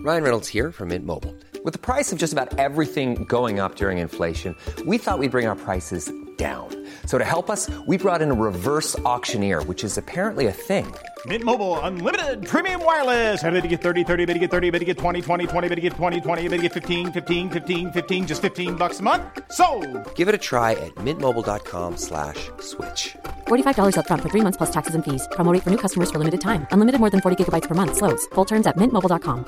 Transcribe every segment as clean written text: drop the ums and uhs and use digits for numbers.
Ryan Reynolds here from Mint Mobile. With the price of just about everything going up during inflation, we thought we'd bring our prices down. So to help us, we brought in a reverse auctioneer, which is apparently a thing. Mint Mobile Unlimited Premium Wireless. How to get 30, 30, bit to get 30, bit to get 20, 20, 20, bit to get 20, 20, bit to get 15, 15, 15, 15, just $15 a month? Sold! Give it a try at mintmobile.com/switch. $45 up front for 3 months plus taxes and fees. Promo rate for new customers for limited time. Unlimited more than 40 gigabytes per month. Slows full terms at mintmobile.com.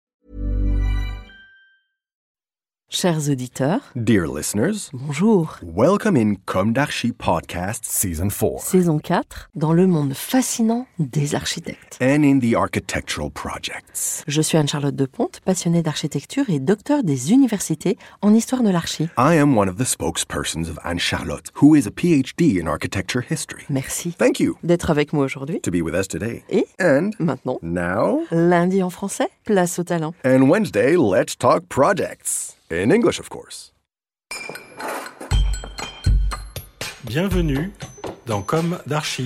Chers auditeurs, dear listeners, bonjour. Welcome in Comme d'Archi Podcast Season 4. Saison 4, dans le monde fascinant des architectes. And in the architectural projects. Je suis Anne-Charlotte Deponte, passionnée d'architecture et docteur des universités en histoire de l'archi. I am one of the spokespersons of Anne-Charlotte, who is a PhD in architecture history. Merci. Thank you. D'être avec moi aujourd'hui. To be with us today. Et and maintenant, now, lundi en français, place au talent. And Wednesday, let's talk projects. In English, of course. Bienvenue dans Comme d'Archi.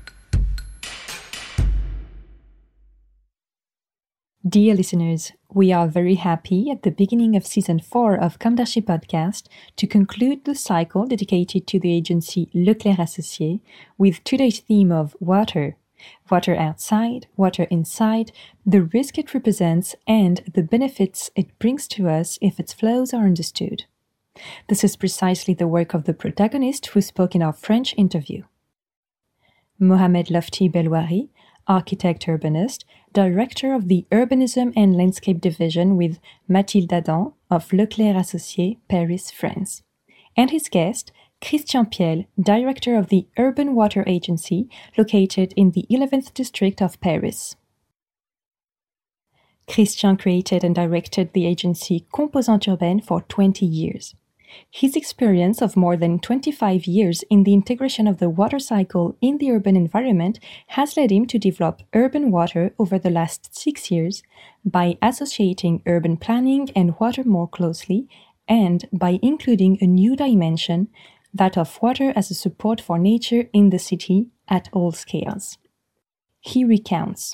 Dear listeners, we are very happy at the beginning of Season 4 of Comme d'Archi podcast to conclude the cycle dedicated to the agency Leclerc Associés with today's theme of water. Water outside, water inside, the risk it represents, and the benefits it brings to us if its flows are understood. This is precisely the work of the protagonist who spoke in our French interview. Mohamed Lofti Belwari, architect urbanist, director of the Urbanism and Landscape Division with Mathilde Adam of Leclerc Associés, Paris, France. And his guest, Christian Piel, director of the Urban Water Agency, located in the 11th district of Paris. Christian created and directed the agency Composante Urbaine for 20 years. His experience of more than 25 years in the integration of the water cycle in the urban environment has led him to develop urban water over the last 6 years by associating urban planning and water more closely and by including a new dimension, that of water as a support for nature in the city at all scales. He recounts,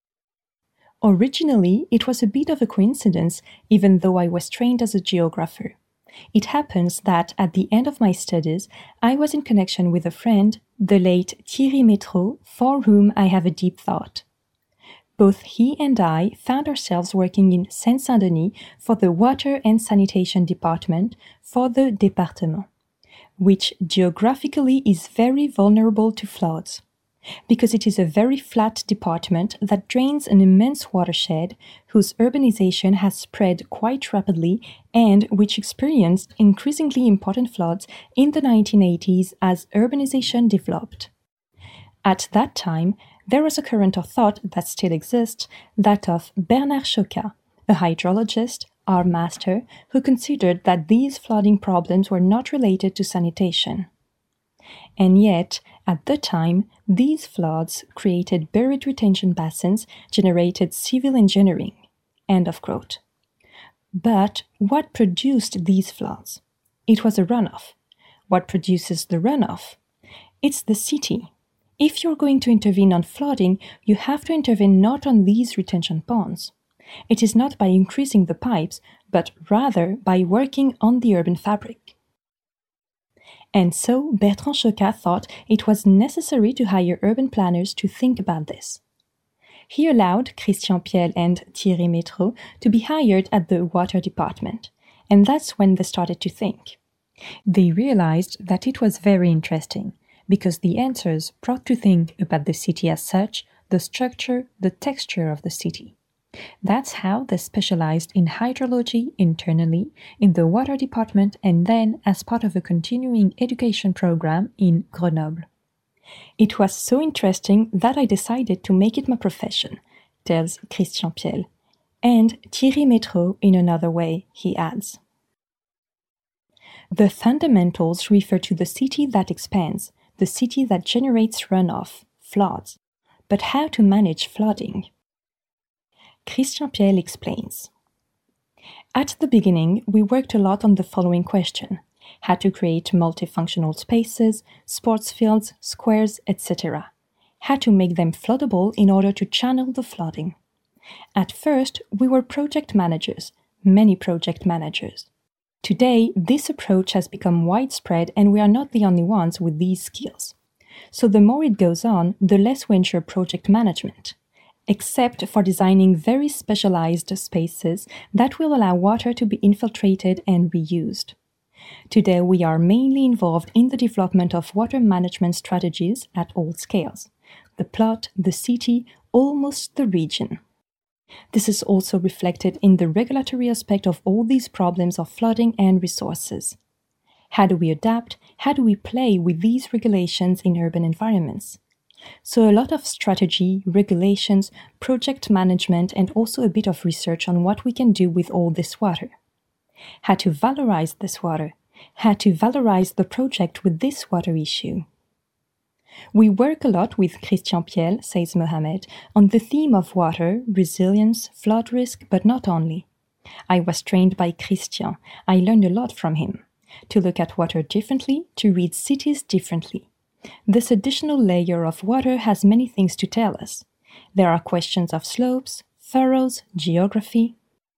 "Originally, it was a bit of a coincidence, even though I was trained as a geographer. It happens that at the end of my studies, I was in connection with a friend, the late Thierry Métro, for whom I have a deep thought. Both he and I found ourselves working in Seine-Saint-Denis for the Water and Sanitation Department for the département, which geographically is very vulnerable to floods, because it is a very flat department that drains an immense watershed whose urbanization has spread quite rapidly and which experienced increasingly important floods in the 1980s as urbanization developed. At that time, there was a current of thought that still exists, that of Bernard Chocat, a hydrologist, our master, who considered that these flooding problems were not related to sanitation. And yet, at the time, these floods created buried retention basins, generated civil engineering." End of quote. But what produced these floods? It was a runoff. What produces the runoff? It's the city. If you're going to intervene on flooding, you have to intervene not on these retention ponds. It is not by increasing the pipes, but rather by working on the urban fabric. And so Bertrand Chocat thought it was necessary to hire urban planners to think about this. He allowed Christian Piel and Thierry Métro to be hired at the water department, and that's when they started to think. They realized that it was very interesting, because the answers brought to think about the city as such, the structure, the texture of the city. That's how they specialized in hydrology internally, in the water department, and then as part of a continuing education program in Grenoble. It was so interesting that I decided to make it my profession, tells Christian Piel. And Thierry Métro in another way, he adds. The fundamentals refer to the city that expands, the city that generates runoff, floods. But how to manage flooding? Christian Piel explains. At the beginning, we worked a lot on the following question: how to create multifunctional spaces, sports fields, squares, etc. How to make them floodable in order to channel the flooding. At first, we were project managers, many project managers. Today, this approach has become widespread and we are not the only ones with these skills. So the more it goes on, the less we ensure project management, except for designing very specialized spaces that will allow water to be infiltrated and reused. Today, we are mainly involved in the development of water management strategies at all scales: the plot, the city, almost the region. This is also reflected in the regulatory aspect of all these problems of flooding and resources. How do we adapt? How do we play with these regulations in urban environments? So a lot of strategy, regulations, project management, and also a bit of research on what we can do with all this water. How to valorize this water? How to valorize the project with this water issue? We work a lot with Christian Piel, says Mohamed, on the theme of water, resilience, flood risk, but not only. I was trained by Christian. I learned a lot from him. To look at water differently, to read cities differently. This additional layer of water has many things to tell us. There are questions of slopes, furrows, geography.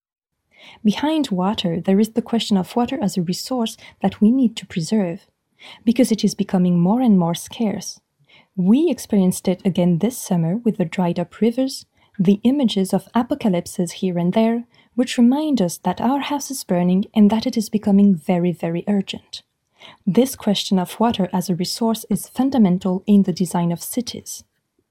Behind water, there is the question of water as a resource that we need to preserve, because it is becoming more and more scarce. We experienced it again this summer with the dried up rivers, the images of apocalypses here and there, which remind us that our house is burning and that it is becoming very, very urgent. This question of water as a resource is fundamental in the design of cities.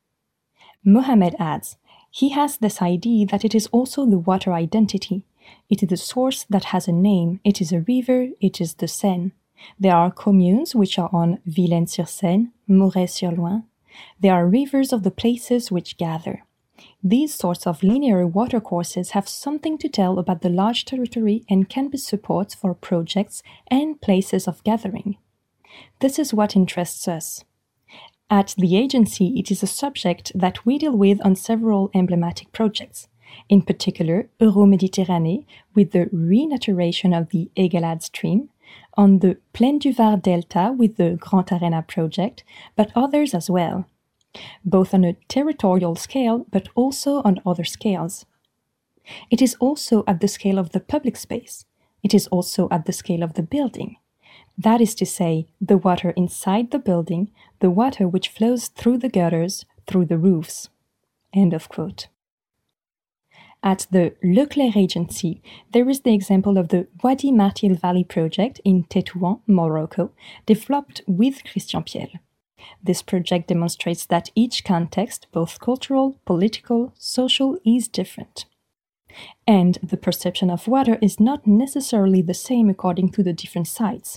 Mohamed adds, he has this idea that it is also the water identity. It is a source that has a name, it is a river, it is the Seine. There are communes which are on Vilaine-sur-Seine, Moret-sur-Loing. There are rivers of the places which gather. These sorts of linear watercourses have something to tell about the large territory and can be support for projects and places of gathering. This is what interests us. At the agency, it is a subject that we deal with on several emblematic projects. In particular, Euro-Méditerranée, with the renaturation of the Égalade stream, on the Plaine du Var Delta with the Grand Arena project, but others as well, both on a territorial scale but also on other scales. It is also at the scale of the public space. It is also at the scale of the building. That is to say, the water inside the building, the water which flows through the gutters, through the roofs. End of quote. At the Leclerc Agency, there is the example of the Wadi Martil Valley project in Tétouan, Morocco, developed with Christian Piel. This project demonstrates that each context, both cultural, political, social, is different. And the perception of water is not necessarily the same according to the different sites.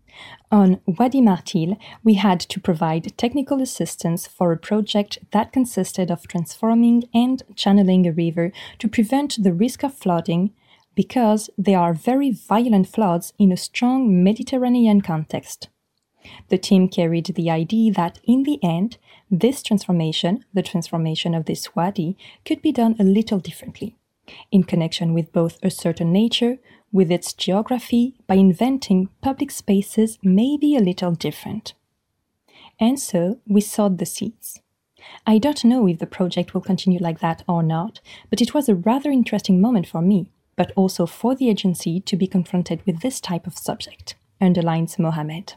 On Wadi Martil, we had to provide technical assistance for a project that consisted of transforming and channeling a river to prevent the risk of flooding, because there are very violent floods in a strong Mediterranean context. The team carried the idea that, in the end, this transformation, the transformation of this wadi, could be done a little differently, in connection with both a certain nature, with its geography, by inventing public spaces maybe a little different. And so we sowed the seeds. I don't know if the project will continue like that or not, but it was a rather interesting moment for me, but also for the agency to be confronted with this type of subject, underlines Mohamed.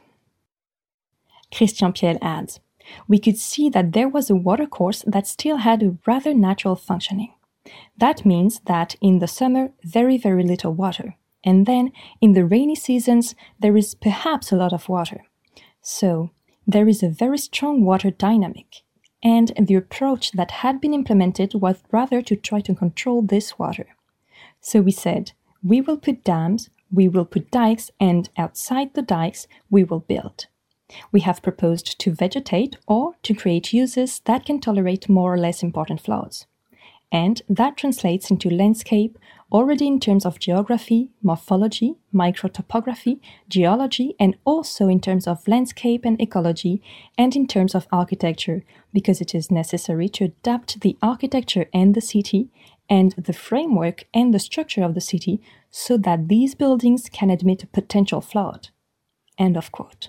Christian Piel adds, we could see that there was a watercourse that still had a rather natural functioning. That means that in the summer, very, very little water. And then, in the rainy seasons, there is perhaps a lot of water. So, there is a very strong water dynamic. And the approach that had been implemented was rather to try to control this water. So we said, we will put dams, we will put dikes, and outside the dikes, we will build. We have proposed to vegetate or to create uses that can tolerate more or less important floods. And that translates into landscape already in terms of geography, morphology, microtopography, geology, and also in terms of landscape and ecology, and in terms of architecture, because it is necessary to adapt the architecture and the city, and the framework and the structure of the city, so that these buildings can admit a potential flood. End of quote.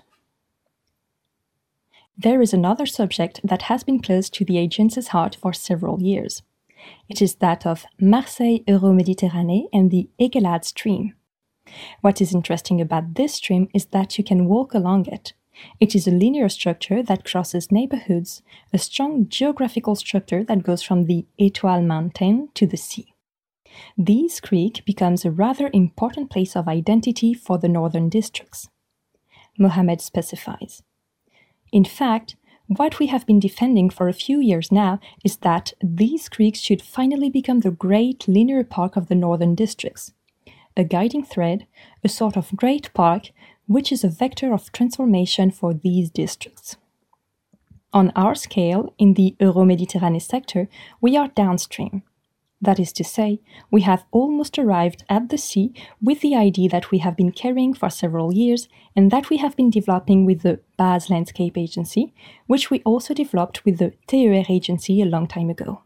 There is another subject that has been close to the agency's heart for several years. It is that of Marseille-Euroméditerranée and the Egelade stream. What is interesting about this stream is that you can walk along it. It is a linear structure that crosses neighborhoods, a strong geographical structure that goes from the Étoile mountain to the sea. This creek becomes a rather important place of identity for the northern districts. Mohamed specifies. In fact, what we have been defending for a few years now is that these creeks should finally become the great linear park of the northern districts, a guiding thread, a sort of great park, which is a vector of transformation for these districts. On our scale, in the Euroméditerranée sector, we are downstream. That is to say, we have almost arrived at the sea with the idea that we have been carrying for several years and that we have been developing with the BAS Landscape Agency, which we also developed with the TER Agency a long time ago.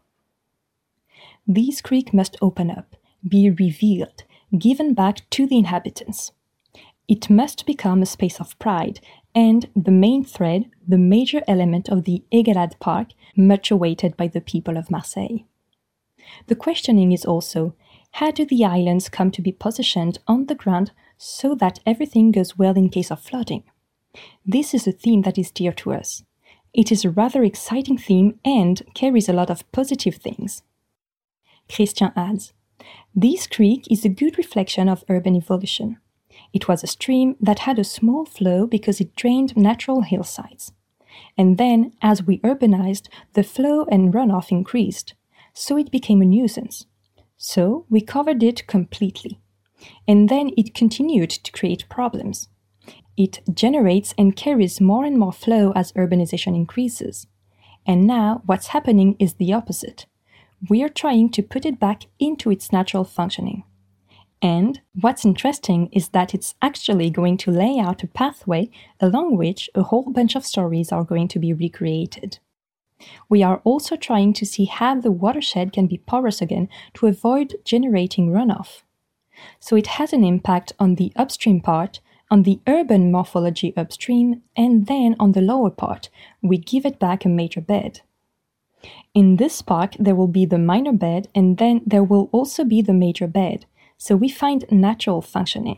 These creeks must open up, be revealed, given back to the inhabitants. It must become a space of pride and the main thread, the major element of the Egelade Park, much awaited by the people of Marseille. The questioning is also, how do the islands come to be positioned on the ground so that everything goes well in case of flooding? This is a theme that is dear to us. It is a rather exciting theme and carries a lot of positive things. Christian adds, this creek is a good reflection of urban evolution. It was a stream that had a small flow because it drained natural hillsides. And then, as we urbanized, the flow and runoff increased. So it became a nuisance. So we covered it completely. And then it continued to create problems. It generates and carries more and more flow as urbanization increases. And now what's happening is the opposite. We are trying to put it back into its natural functioning. And what's interesting is that it's actually going to lay out a pathway along which a whole bunch of stories are going to be recreated. We are also trying to see how the watershed can be porous again to avoid generating runoff. So it has an impact on the upstream part, on the urban morphology upstream, and then on the lower part, we give it back a major bed. In this park, there will be the minor bed, and then there will also be the major bed, so we find natural functioning.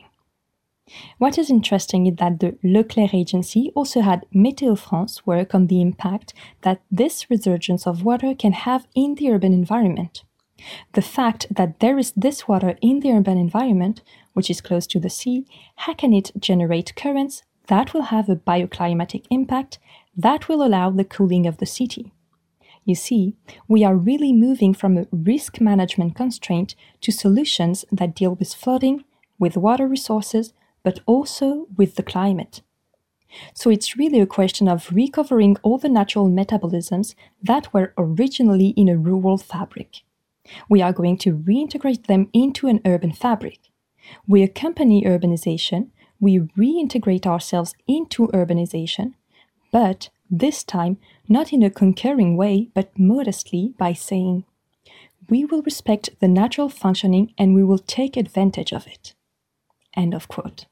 What is interesting is that the Leclerc Agency also had Météo France work on the impact that this resurgence of water can have in the urban environment. The fact that there is this water in the urban environment, which is close to the sea, how can it generate currents that will have a bioclimatic impact that will allow the cooling of the city? You see, we are really moving from a risk management constraint to solutions that deal with flooding, with water resources, but also with the climate. So it's really a question of recovering all the natural metabolisms that were originally in a rural fabric. We are going to reintegrate them into an urban fabric. We accompany urbanization, we reintegrate ourselves into urbanization, but this time not in a concurring way, but modestly by saying, we will respect the natural functioning and we will take advantage of it. End of quote.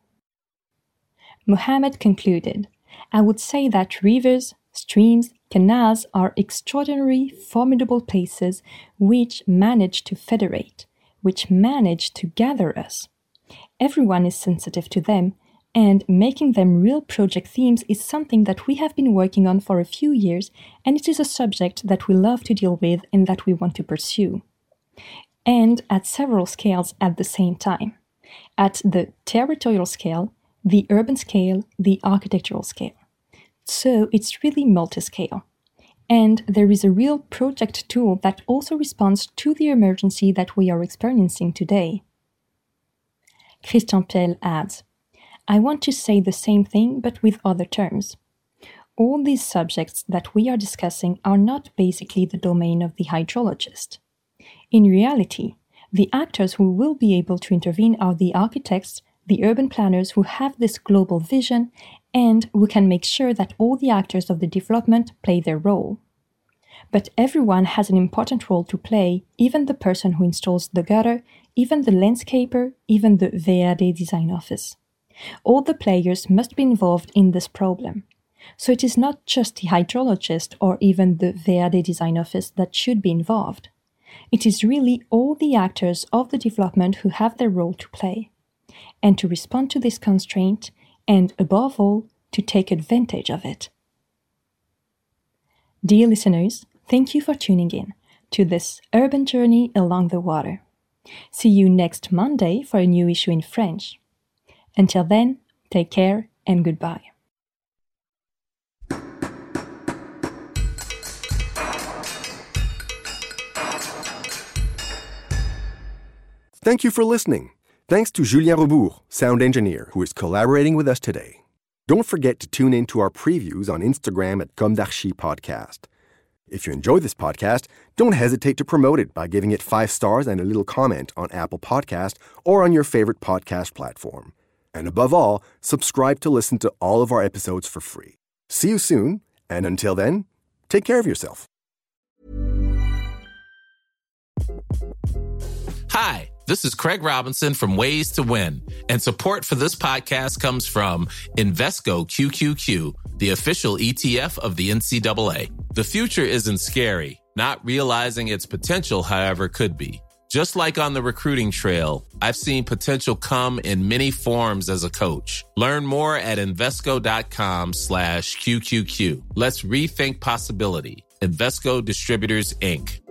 Mohamed concluded, I would say that rivers, streams, canals are extraordinary, formidable places which manage to federate, which manage to gather us. Everyone is sensitive to them, and making them real project themes is something that we have been working on for a few years, and it is a subject that we love to deal with and that we want to pursue. And at several scales at the same time. At the territorial scale, the urban scale, the architectural scale. So it's really multi-scale. And there is a real project tool that also responds to the emergency that we are experiencing today. Christian Piel adds, I want to say the same thing but with other terms. All these subjects that we are discussing are not basically the domain of the hydrologist. In reality, the actors who will be able to intervene are the architects, the urban planners who have this global vision and who can make sure that all the actors of the development play their role. But everyone has an important role to play, even the person who installs the gutter, even the landscaper, even the VRD design office. All the players must be involved in this problem. So it is not just the hydrologist or even the VRD design office that should be involved. It is really all the actors of the development who have their role to play, and to respond to this constraint, and above all, to take advantage of it. Dear listeners, thank you for tuning in to this urban journey along the water. See you next Monday for a new issue in French. Until then, take care and goodbye. Thank you for listening. Thanks to Julien Rebours, sound engineer, who is collaborating with us today. Don't forget to tune in to our previews on Instagram at Comme d'Archi Podcast. If you enjoy this podcast, don't hesitate to promote it by giving it 5 stars and a little comment on Apple Podcast or on your favorite podcast platform. And above all, subscribe to listen to all of our episodes for free. See you soon, and until then, take care of yourself. Hi, this is Craig Robinson from Ways to Win, and support for this podcast comes from Invesco QQQ, the official ETF of the NCAA. The future isn't scary. Not realizing its potential, however, could be. Just like on the recruiting trail, I've seen potential come in many forms as a coach. Learn more at Invesco.com/QQQ. Let's rethink possibility. Invesco Distributors, Inc.